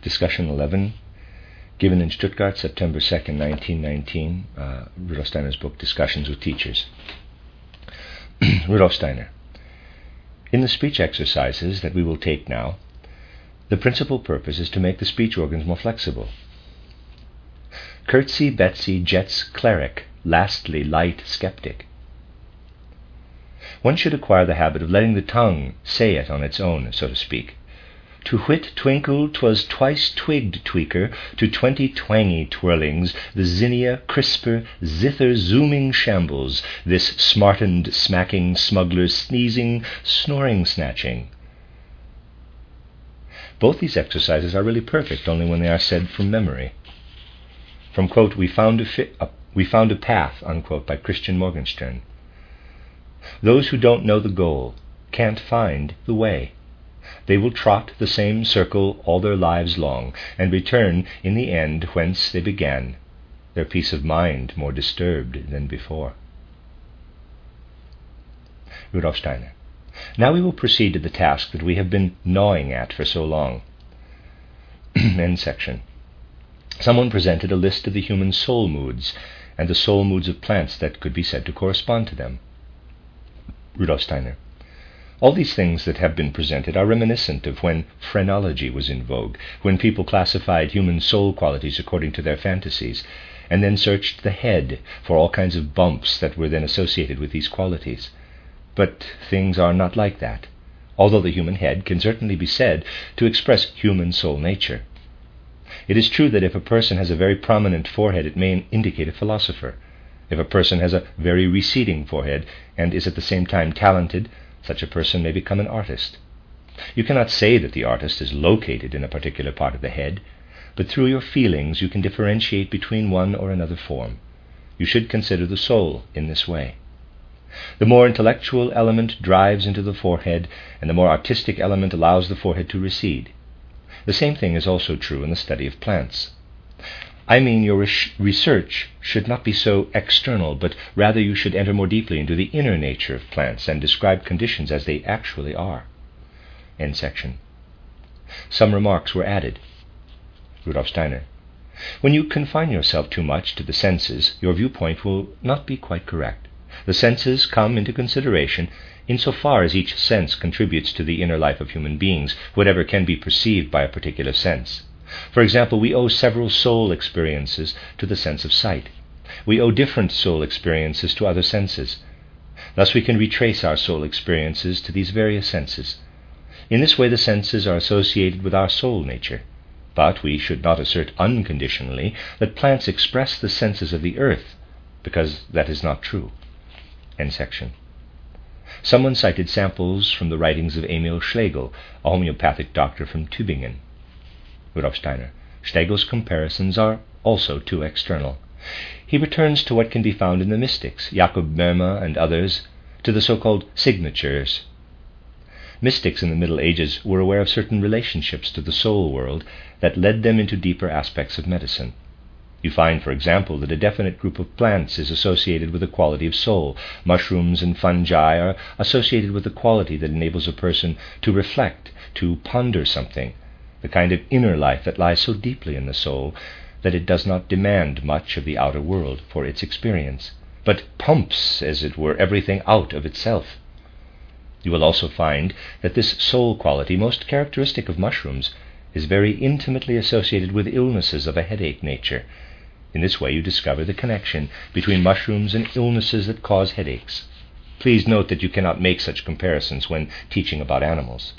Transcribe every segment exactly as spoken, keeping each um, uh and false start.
Discussion eleven, given in Stuttgart, September second, nineteen nineteen, uh, Rudolf Steiner's book, Discussions with Teachers. Rudolf Steiner. In the speech exercises that we will take now, the principal purpose is to make the speech organs more flexible. Curtsy, Betsy, Jets, cleric, lastly, light, skeptic. One should acquire the habit of letting the tongue say it on its own, so to speak. To whit twinkle 'twas twice twigged tweaker, to twenty twangy twirlings, the zinnia crisper, zither zooming shambles, this smartened smacking smuggler sneezing, snoring snatching. Both these exercises are really perfect only when they are said from memory. From, quote, we found a, fi- uh, we found a path, unquote, by Christian Morgenstern. Those who don't know the goal can't find the way. They will trot the same circle all their lives long, and return in the end whence they began, their peace of mind more disturbed than before. Rudolf Steiner. Now we will proceed to the task that we have been gnawing at for so long. End section. Someone presented a list of the human soul moods, and the soul moods of plants that could be said to correspond to them. Rudolf Steiner. All these things that have been presented are reminiscent of when phrenology was in vogue, when people classified human soul qualities according to their fantasies, and then searched the head for all kinds of bumps that were then associated with these qualities. But things are not like that, although the human head can certainly be said to express human soul nature. It is true that if a person has a very prominent forehead, it may indicate a philosopher. If a person has a very receding forehead and is at the same time talented, such a person may become an artist. You cannot say that the artist is located in a particular part of the head, but through your feelings you can differentiate between one or another form. You should consider the soul in this way. The more intellectual element drives into the forehead, and the more artistic element allows the forehead to recede. The same thing is also true in the study of plants. I mean, your research should not be so external, but rather you should enter more deeply into the inner nature of plants and describe conditions as they actually are. End section. Some remarks were added. Rudolf Steiner. When you confine yourself too much to the senses, your viewpoint will not be quite correct. The senses come into consideration insofar as each sense contributes to the inner life of human beings, whatever can be perceived by a particular sense. For example, we owe several soul experiences to the sense of sight. We owe different soul experiences to other senses. Thus we can retrace our soul experiences to these various senses. In this way the senses are associated with our soul nature. But we should not assert unconditionally that plants express the senses of the earth, because that is not true. End section. Someone cited samples from the writings of Emil Schlegel, a homeopathic doctor from Tübingen. Rudolf Steiner. Schlegel's comparisons are also too external. He returns to what can be found in the mystics, Jakob Böhme and others, to the so-called signatures. Mystics in the Middle Ages were aware of certain relationships to the soul world that led them into deeper aspects of medicine. You find, for example, that a definite group of plants is associated with the quality of soul. Mushrooms and fungi are associated with the quality that enables a person to reflect, to ponder something, the kind of inner life that lies so deeply in the soul that it does not demand much of the outer world for its experience, but pumps, as it were, everything out of itself. You will also find that this soul quality, most characteristic of mushrooms, is very intimately associated with illnesses of a headache nature. In this way you discover the connection between mushrooms and illnesses that cause headaches. Please note that you cannot make such comparisons when teaching about animals.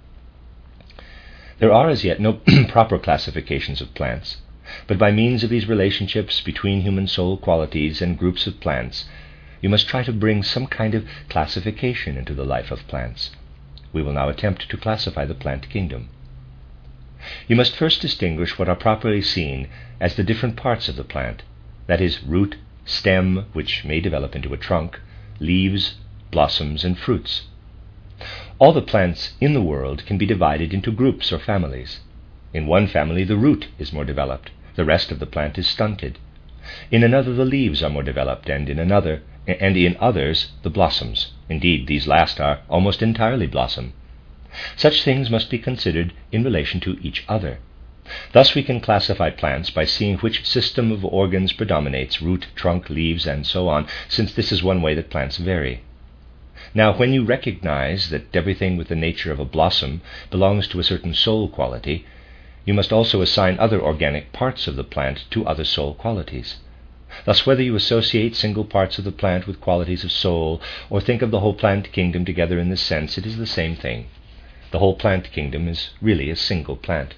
There are as yet no proper classifications of plants, but by means of these relationships between human soul qualities and groups of plants, you must try to bring some kind of classification into the life of plants. We will now attempt to classify the plant kingdom. You must first distinguish what are properly seen as the different parts of the plant, that is, root, stem, which may develop into a trunk, leaves, blossoms, and fruits. All the plants in the world can be divided into groups or families. In one family the root is more developed, the rest of the plant is stunted. In another the leaves are more developed, and in another, and in others the blossoms. Indeed, these last are almost entirely blossom. Such things must be considered in relation to each other. Thus we can classify plants by seeing which system of organs predominates, root, trunk, leaves, and so on, since this is one way that plants vary. Now, when you recognize that everything with the nature of a blossom belongs to a certain soul quality, you must also assign other organic parts of the plant to other soul qualities. Thus, whether you associate single parts of the plant with qualities of soul, or think of the whole plant kingdom together in this sense, it is the same thing. The whole plant kingdom is really a single plant.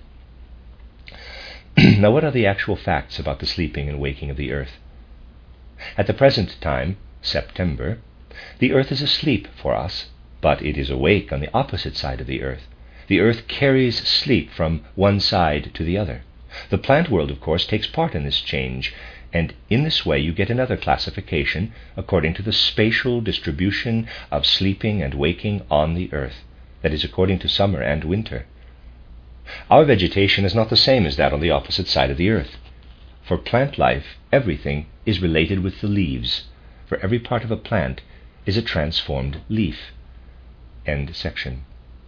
Now, what are the actual facts about the sleeping and waking of the earth? At the present time, September, the earth is asleep for us, but it is awake on the opposite side of the earth. The earth carries sleep from one side to the other. The plant world, of course, takes part in this change, and in this way you get another classification according to the spatial distribution of sleeping and waking on the earth, that is, according to summer and winter. Our vegetation is not the same as that on the opposite side of the earth. For plant life, everything is related with the leaves. For every part of a plant is a transformed leaf. End section.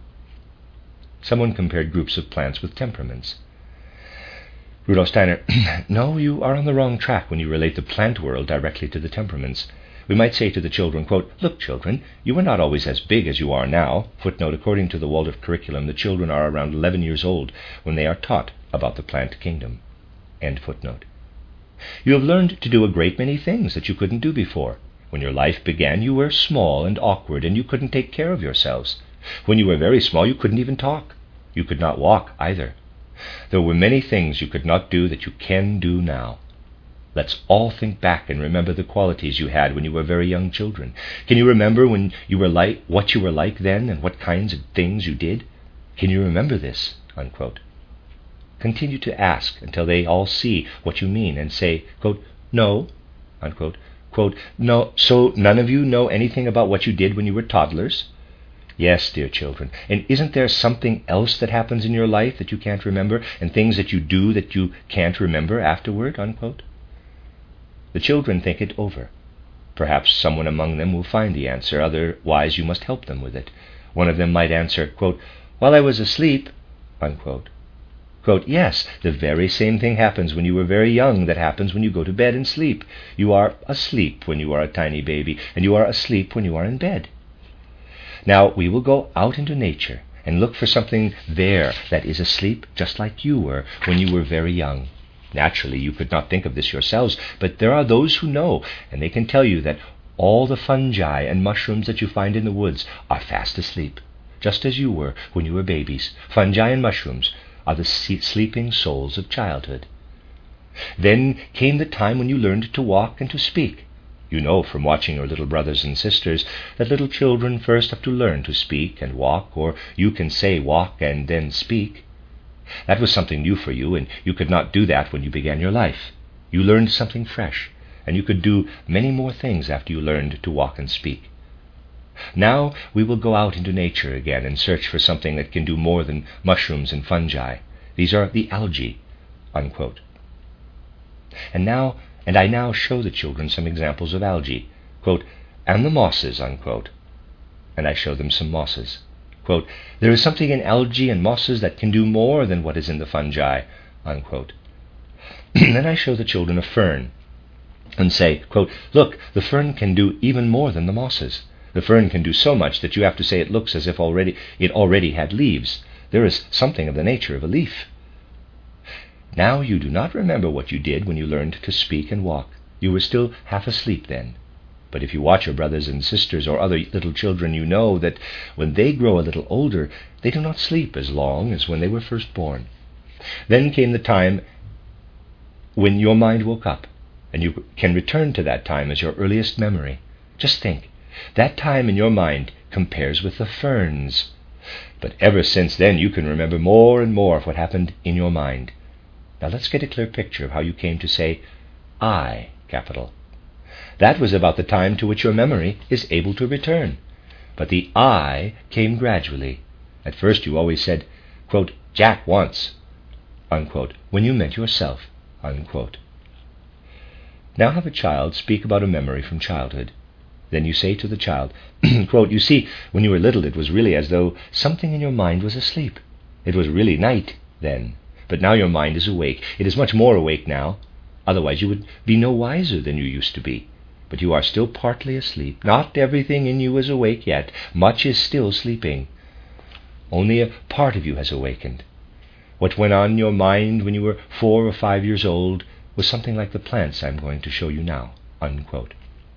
Someone compared groups of plants with temperaments. Rudolf Steiner, no, you are on the wrong track when you relate the plant world directly to the temperaments. We might say to the children, quote, "Look, children, you were not always as big as you are now." Footnote, according to the Waldorf curriculum, the children are around eleven years old when they are taught about the plant kingdom. End footnote. You have learned to do a great many things that you couldn't do before. When your life began, you were small and awkward, and you couldn't take care of yourselves. When you were very small, you couldn't even talk. You could not walk either. There were many things you could not do that you can do now. Let's all think back and remember the qualities you had when you were very young children. Can you remember when you were like what you were like then and what kinds of things you did? Can you remember this? Unquote. Continue to ask until they all see what you mean and say, quote, "No," unquote, quote, "No, so none of you know anything about what you did when you were toddlers?" Yes, dear children. And isn't there something else that happens in your life that you can't remember, and things that you do that you can't remember afterward? Unquote. The children think it over. Perhaps someone among them will find the answer, otherwise you must help them with it. One of them might answer, quote, "While I was asleep," unquote. Quote, "Yes, the very same thing happens when you were very young that happens when you go to bed and sleep. You are asleep when you are a tiny baby, and you are asleep when you are in bed." Now, we will go out into nature and look for something there that is asleep just like you were when you were very young. Naturally, you could not think of this yourselves, but there are those who know, and they can tell you that all the fungi and mushrooms that you find in the woods are fast asleep, just as you were when you were babies. Fungi and mushrooms are the sleeping souls of childhood. Then came the time when you learned to walk and to speak. You know from watching your little brothers and sisters that little children first have to learn to speak and walk, or you can say walk and then speak. That was something new for you, and you could not do that when you began your life. You learned something fresh, and you could do many more things after you learned to walk and speak. Now we will go out into nature again and search for something that can do more than mushrooms and fungi. These are the algae, unquote. And now, and I now show the children some examples of algae, quote, "and the mosses," unquote. And I show them some mosses. Quote, "There is something in algae and mosses that can do more than what is in the fungi," unquote. Then I show the children a fern and say, quote, "Look, the fern can do even more than the mosses. The fern can do so much that you have to say it looks as if already it already had leaves. There is something of the nature of a leaf." Now you do not remember what you did when you learned to speak and walk. You were still half asleep then. But if you watch your brothers and sisters or other little children, you know that when they grow a little older, they do not sleep as long as when they were first born. Then came the time when your mind woke up, and you can return to that time as your earliest memory. Just think, that time in your mind compares with the ferns. But ever since then, you can remember more and more of what happened in your mind. Now let's get a clear picture of how you came to say I, capital. That was about the time to which your memory is able to return. But the I came gradually. At first you always said, quote, "Jack wants," unquote, when you meant yourself, unquote. Now have a child speak about a memory from childhood. Then you say to the child, quote, "You see, when you were little, it was really as though something in your mind was asleep. It was really night then. But now your mind is awake. It is much more awake now. Otherwise you would be no wiser than you used to be. But you are still partly asleep. Not everything in you is awake yet. Much is still sleeping. Only a part of you has awakened. What went on in your mind when you were four or five years old was something like the plants I'm going to show you now." Unquote.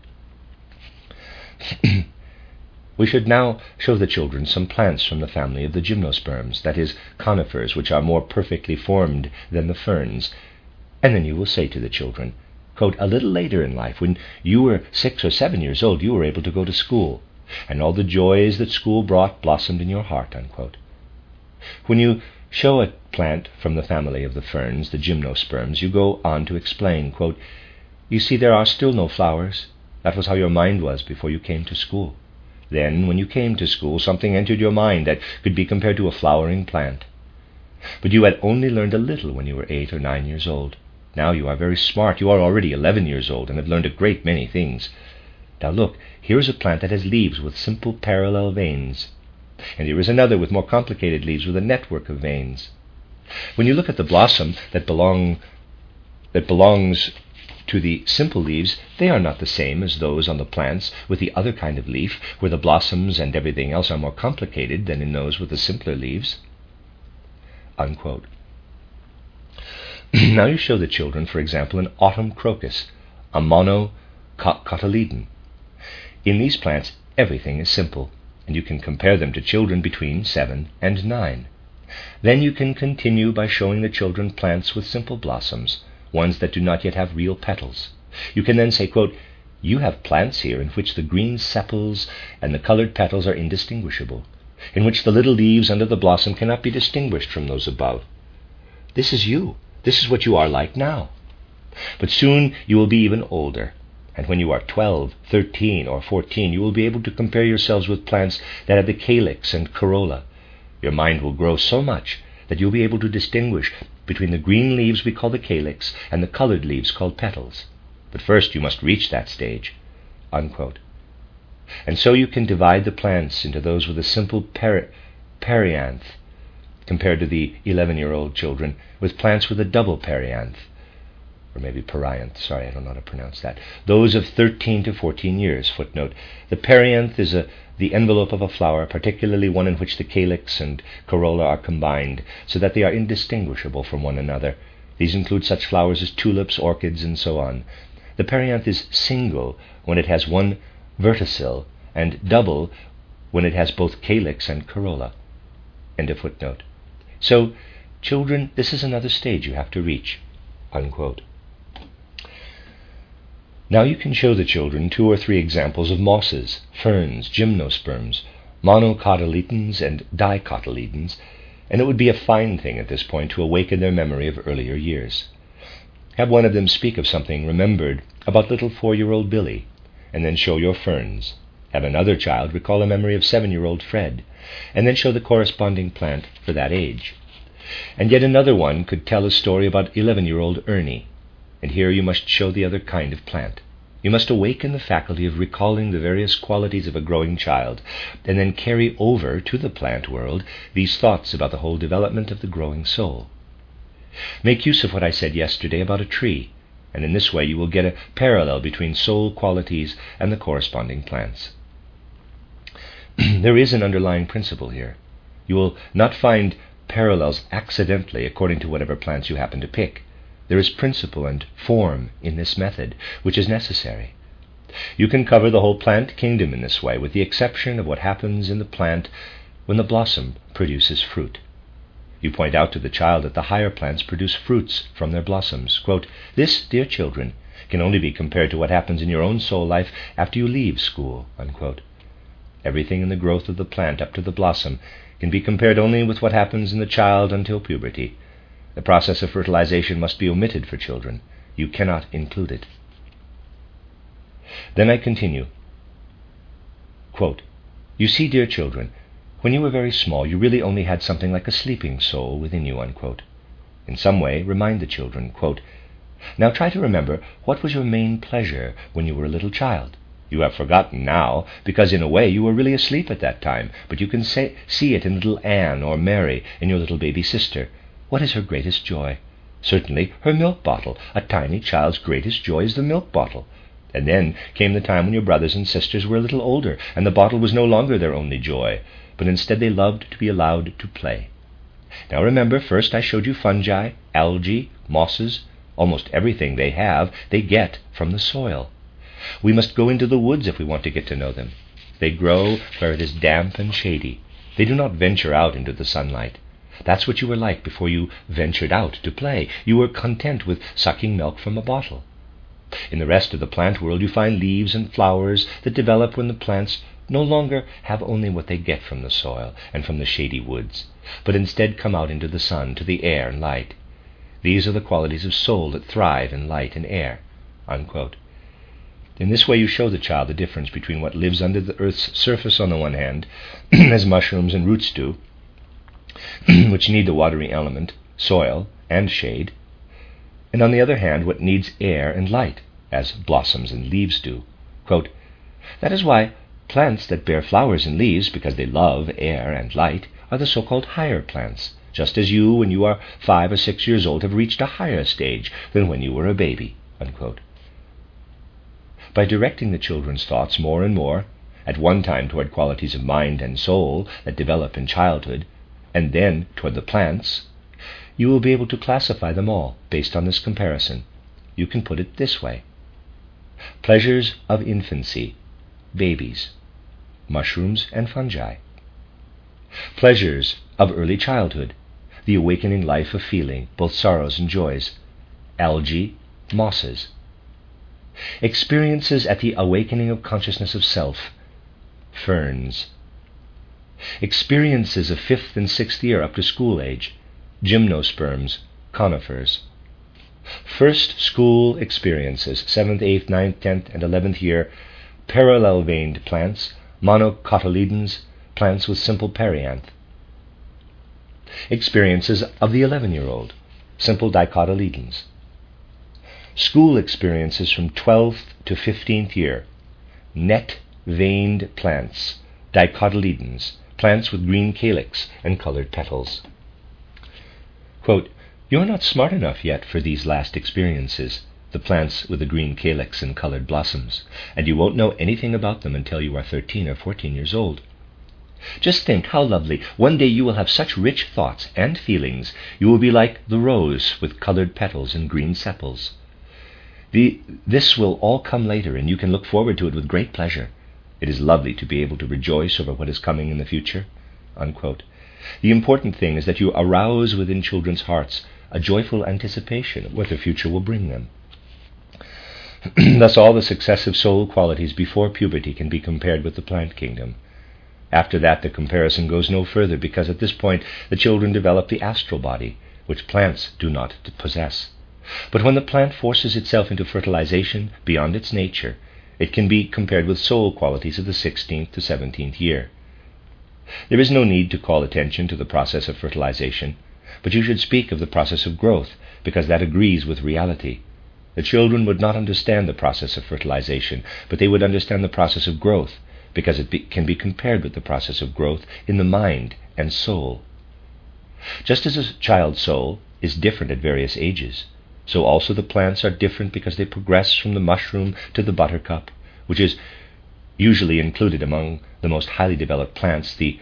We should now show the children some plants from the family of the gymnosperms, that is, conifers, which are more perfectly formed than the ferns. And then you will say to the children, quote, "A little later in life, when you were six or seven years old, you were able to go to school, and all the joys that school brought blossomed in your heart." Unquote. When you show a plant from the family of the ferns, the gymnosperms, you go on to explain, quote, "You see, there are still no flowers. That was how your mind was before you came to school. Then, when you came to school, something entered your mind that could be compared to a flowering plant. But you had only learned a little when you were eight or nine years old. Now you are very smart. You are already eleven years old and have learned a great many things. Now look, here is a plant that has leaves with simple parallel veins. And here is another with more complicated leaves with a network of veins. When you look at the blossom that belong that belongs to the simple leaves, they are not the same as those on the plants with the other kind of leaf, where the blossoms and everything else are more complicated than in those with the simpler leaves." Unquote. Now you show the children, for example, an autumn crocus, a monocotyledon. In these plants, everything is simple, and you can compare them to children between seven and nine. Then you can continue by showing the children plants with simple blossoms, ones that do not yet have real petals. You can then say, quote, "You have plants here in which the green sepals and the colored petals are indistinguishable, in which the little leaves under the blossom cannot be distinguished from those above. This is you. This is what you are like now. But soon you will be even older, and when you are twelve, thirteen, or fourteen, you will be able to compare yourselves with plants that have the calyx and corolla. Your mind will grow so much that you'll be able to distinguish between the green leaves we call the calyx and the colored leaves called petals. But first you must reach that stage." Unquote. And so you can divide the plants into those with a simple peri- perianth, compared to the eleven-year-old children with plants with a double perianth, or maybe perianth, sorry, I don't know how to pronounce that. Those of thirteen to fourteen years. Footnote. The perianth is a, the envelope of a flower, particularly one in which the calyx and corolla are combined, so that they are indistinguishable from one another. These include such flowers as tulips, orchids, and so on. The perianth is single when it has one verticil, and double when it has both calyx and corolla. End of footnote. So, children, this is another stage you have to reach. Unquote. Now you can show the children two or three examples of mosses, ferns, gymnosperms, monocotyledons, and dicotyledons, and it would be a fine thing at this point to awaken their memory of earlier years. Have one of them speak of something remembered about little four-year-old Billy, and then show your ferns. Have another child recall a memory of seven-year-old Fred, and then show the corresponding plant for that age. And yet another one could tell a story about eleven-year-old Ernie, and here you must show the other kind of plant. You must awaken the faculty of recalling the various qualities of a growing child, and then carry over to the plant world these thoughts about the whole development of the growing soul. Make use of what I said yesterday about a tree, and in this way you will get a parallel between soul qualities and the corresponding plants. There is an underlying principle here. You will not find parallels accidentally according to whatever plants you happen to pick. There is principle and form in this method, which is necessary. You can cover the whole plant kingdom in this way, with the exception of what happens in the plant when the blossom produces fruit. You point out to the child that the higher plants produce fruits from their blossoms. Quote, "This, dear children, can only be compared to what happens in your own soul life after you leave school." Unquote. Everything in the growth of the plant up to the blossom can be compared only with what happens in the child until puberty. The process of fertilization must be omitted for children. You cannot include it. Then I continue. Quote, "You see, dear children, when you were very small, you really only had something like a sleeping soul within you." Unquote. In some way, remind the children, quote, "Now try to remember what was your main pleasure when you were a little child. You have forgotten now, because in a way you were really asleep at that time, but you can say, see it in little Anne or Mary, in your little baby sister. what is her greatest joy? Certainly her milk bottle. A tiny child's greatest joy is the milk bottle. And then came the time when your brothers and sisters were a little older, and the bottle was no longer their only joy, but instead they loved to be allowed to play. Now remember, first I showed you fungi, algae, mosses. Almost everything they have, they get from the soil. We must go into the woods if we want to get to know them. They grow where it is damp and shady. They do not venture out into the sunlight. That's what you were like before you ventured out to play. You were content with sucking milk from a bottle. In the rest of the plant world you find leaves and flowers that develop when the plants no longer have only what they get from the soil and from the shady woods, but instead come out into the sun, to the air and light. These are the qualities of soul that thrive in light and air." Unquote. In this way you show the child the difference between what lives under the earth's surface on the one hand, as mushrooms and roots do, which need the watery element, soil, and shade, and on the other hand what needs air and light, as blossoms and leaves do. Quote, "That is why plants that bear flowers and leaves, because they love air and light, are the so-called higher plants, just as you, when you are five or six years old, have reached a higher stage than when you were a baby." Unquote. By directing the children's thoughts more and more, at one time toward qualities of mind and soul that develop in childhood, and then toward the plants, you will be able to classify them all based on this comparison. You can put it this way: pleasures of infancy, babies, mushrooms and fungi. Pleasures of early childhood, the awakening life of feeling, both sorrows and joys, algae, mosses. Experiences at the awakening of consciousness of self, ferns. Experiences of fifth and sixth year up to school age, gymnosperms, conifers. First school experiences, seventh, eighth, ninth, tenth, and eleventh year, parallel-veined plants, monocotyledons, plants with simple perianth. Experiences of the eleven-year-old, simple dicotyledons. School experiences from twelfth to fifteenth year, net-veined plants, dicotyledons, plants with green calyx and colored petals. Quote, "You are not smart enough yet for these last experiences, the plants with the green calyx and colored blossoms, and you won't know anything about them until you are thirteen or fourteen years old. Just think how lovely. One day you will have such rich thoughts and feelings. You will be like the rose with colored petals and green sepals. The, this will all come later, and you can look forward to it with great pleasure. It is lovely to be able to rejoice over what is coming in the future." Unquote. The important thing is that you arouse within children's hearts a joyful anticipation of what the future will bring them. Thus all the successive soul qualities before puberty can be compared with the plant kingdom. After that the comparison goes no further, because at this point the children develop the astral body, which plants do not possess. But when the plant forces itself into fertilization beyond its nature, it can be compared with soul qualities of the sixteenth to seventeenth year. There is no need to call attention to the process of fertilization, but you should speak of the process of growth, because that agrees with reality. The children would not understand the process of fertilization, but they would understand the process of growth, because it be, can be compared with the process of growth in the mind and soul. Just as a child's soul is different at various ages, so also the plants are different because they progress from the mushroom to the buttercup, which is usually included among the most highly developed plants, the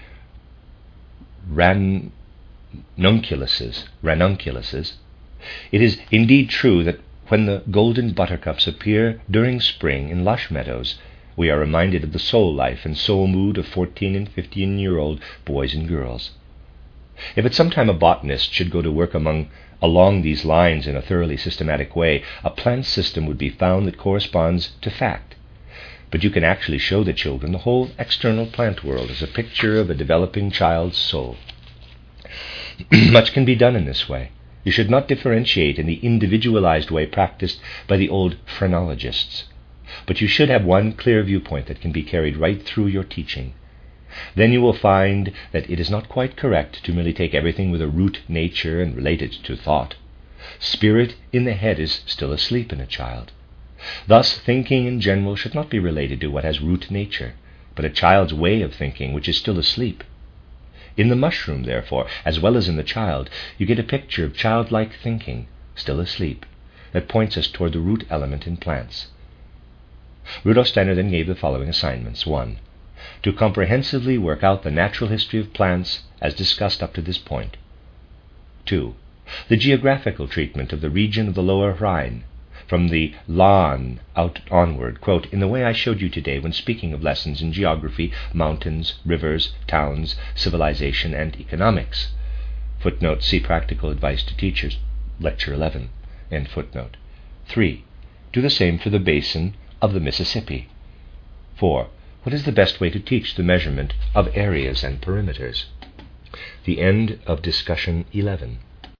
ranunculuses. ranunculuses. It is indeed true that when the golden buttercups appear during spring in lush meadows, we are reminded of the soul life and soul mood of fourteen and fifteen-year-old boys and girls. If at some time a botanist should go to work among along these lines in a thoroughly systematic way, a plant system would be found that corresponds to fact. But you can actually show the children the whole external plant world as a picture of a developing child's soul. Much can be done in this way. You should not differentiate in the individualized way practiced by the old phrenologists, but you should have one clear viewpoint that can be carried right through your teaching. Then you will find that it is not quite correct to merely take everything with a root nature and relate it to thought. Spirit in the head is still asleep in a child. Thus, thinking in general should not be related to what has root nature, but a child's way of thinking which is still asleep. In the mushroom, therefore, as well as in the child, you get a picture of childlike thinking, still asleep, that points us toward the root element in plants. Rudolf Steiner then gave the following assignments. One, to comprehensively work out the natural history of plants as discussed up to this point. Two, the geographical treatment of the region of the Lower Rhine, from the Lahn out onward, quote, in the way I showed you today when speaking of lessons in geography, mountains, rivers, towns, civilization, and economics. Footnote, see Practical Advice to Teachers, Lecture eleven, end footnote. Three, do the same for the basin of the Mississippi. Four, what is the best way to teach the measurement of areas and perimeters? The end of discussion eleven.